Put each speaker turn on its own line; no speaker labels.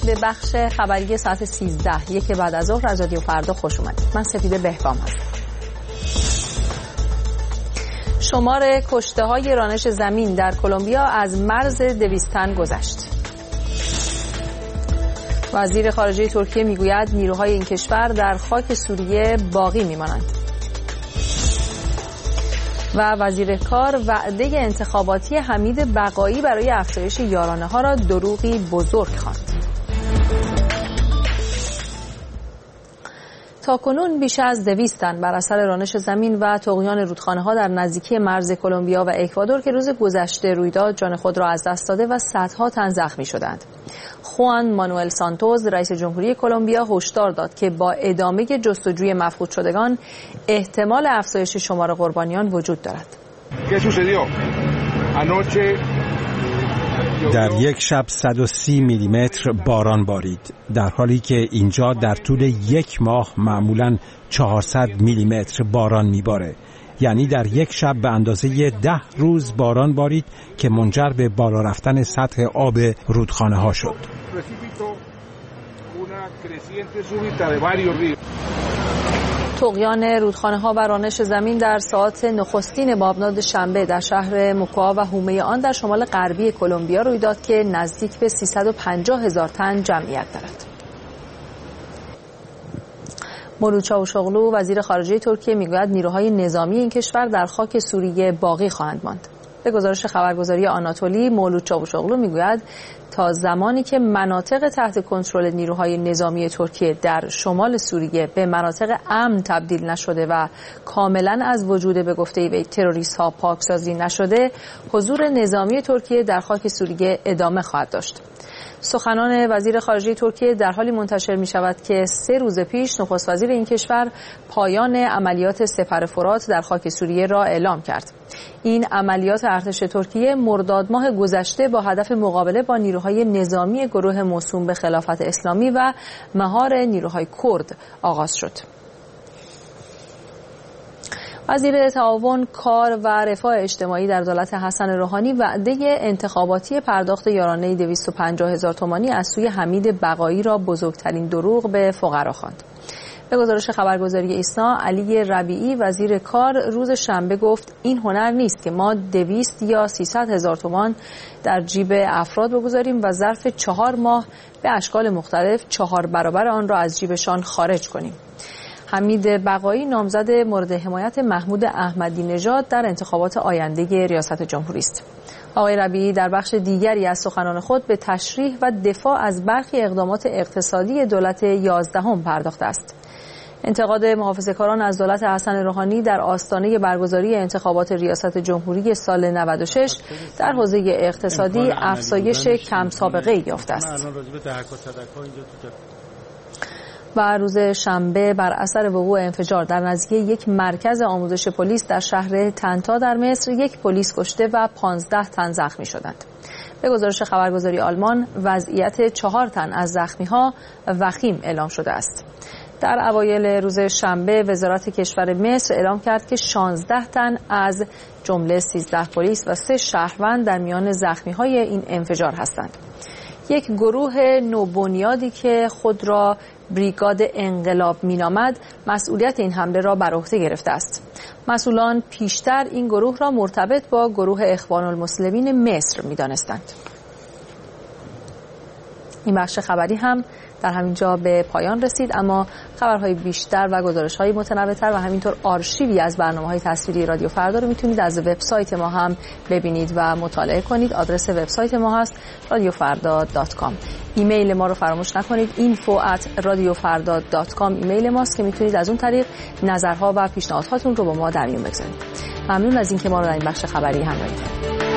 به بخش خبری ساعت 13 یک بعد از ظهر از رادیو فردا خوش اومدید. من سپیده بهرام هستم. شمار کشته‌های رانش زمین در کلمبیا از مرز 200 تن گذشت. وزیر خارجه ترکیه میگوید نیروهای این کشور در خاک سوریه باقی میمانند. و وزیر کار وعده انتخاباتی حمید بقایی برای افزایش یارانه‌ها را دروغی بزرگ خواند. تاکنون بیش از 200 تن بر اثر رانش زمین و طغیان رودخانه‌ها در نزدیکی مرز کلمبیا و اکوادور که روز گذشته روی داد جان خود را از دست داده و صدها تن زخمی شدند. خوان مانوئل سانتوس رئیس جمهوری کلمبیا هشدار داد که با ادامه جستجوی مفقود شدگان احتمال افزایش شمار قربانیان وجود دارد.
در یک شب 130 میلیمتر باران بارید، در حالی که اینجا در طول یک ماه معمولاً 400 میلیمتر باران میباره. یعنی در یک شب به اندازه 10 روز باران بارید که منجر به بالا رفتن سطح آب رودخانه ها شد.
طغیان رودخانه‌ها و رانش زمین در ساعات نخستین بامداد شنبه در شهر موکوا و حومه آن در شمال غربی کلمبیا روی داد که نزدیک به 350,000 تن جمعیت دارد. مولود چاوشوغلو وزیر خارجه ترکیه میگوید نیروهای نظامی این کشور در خاک سوریه باقی خواهند ماند. به گزارش خبرگزاری آناتولی، مولود چاوشوغلو میگوید تا زمانی که مناطق تحت کنترل نیروهای نظامی ترکیه در شمال سوریه به مناطق امن تبدیل نشده و کاملا از وجود به گفته وی تروریست‌ها پاکسازی نشده، حضور نظامی ترکیه در خاک سوریه ادامه خواهد داشت. سخنان وزیر خارجه ترکیه در حالی منتشر می شود که 3 روز پیش نخست وزیر این کشور پایان عملیات سپر فرات در خاک سوریه را اعلام کرد. این عملیات ارتش ترکیه مرداد ماه گذشته با هدف مقابله با نیروهای نظامی گروه موسوم به خلافت اسلامی و مهار نیروهای کرد آغاز شد. وزیر تعاون، کار و رفاه اجتماعی در دولت حسن روحانی وعده انتخاباتی پرداخت یارانه 250,000 تومانی از سوی حمید بقایی را بزرگترین دروغ به فقرا خواند. به گزارش خبرگزاری ایسنا، علی ربیعی وزیر کار روز شنبه گفت این هنر نیست که ما 200 یا 300,000 تومان در جیب افراد بگذاریم و ظرف 4 ماه به اشکال مختلف 4 برابر آن را از جیبشان خارج کنیم. حمید بقایی نامزد مورد حمایت محمود احمدی نژاد در انتخابات آینده ریاست جمهوری است. آقای ربیعی در بخش دیگری از سخنان خود به تشریح و دفاع از برخی اقدامات اقتصادی دولت 11 پرداخته است. انتقاد محافظه‌کاران از دولت حسن روحانی در آستانه برگزاری انتخابات ریاست جمهوری سال 96 در حوزه اقتصادی افزایش کم سابقه‌ای یافته است. و روز شنبه بر اثر وقوع انفجار در نزدیکی یک مرکز آموزش پلیس در شهر طنطا در مصر 1 پلیس کشته و 15 تن زخمی شدند. به گزارش خبرگزاری آلمان وضعیت 4 تن از زخمی‌ها وخیم اعلام شده است. در اوایل روز شنبه وزارت کشور مصر اعلام کرد که 16 تن از جمله 13 پلیس و 3 شهروند در میان زخمی‌های این انفجار هستند. یک گروه نوبنیادی که خود را بریگاد انقلاب مینامد مسئولیت این حمله را بر عهده گرفته است. مسئولان پیشتر این گروه را مرتبط با گروه اخوان المسلمین مصر می‌دانستند. این بخش خبری هم در همین جا به پایان رسید، اما خبرهای بیشتر و گزارش‌های متنوع‌تر و همینطور آرشیوی از برنامه‌های تصویری رادیو فردا رو میتونید از وبسایت ما هم ببینید و مطالعه کنید. آدرس وبسایت ما هست radiofarda.com. ایمیل ما رو فراموش نکنید. info@radiofarda.com ایمیل ماست که میتونید از اون طریق نظرها و پیشنهاداتتون رو با ما در میون بگذارید. ممنون از اینکه ما رو در این بخش خبری همراهی کردید.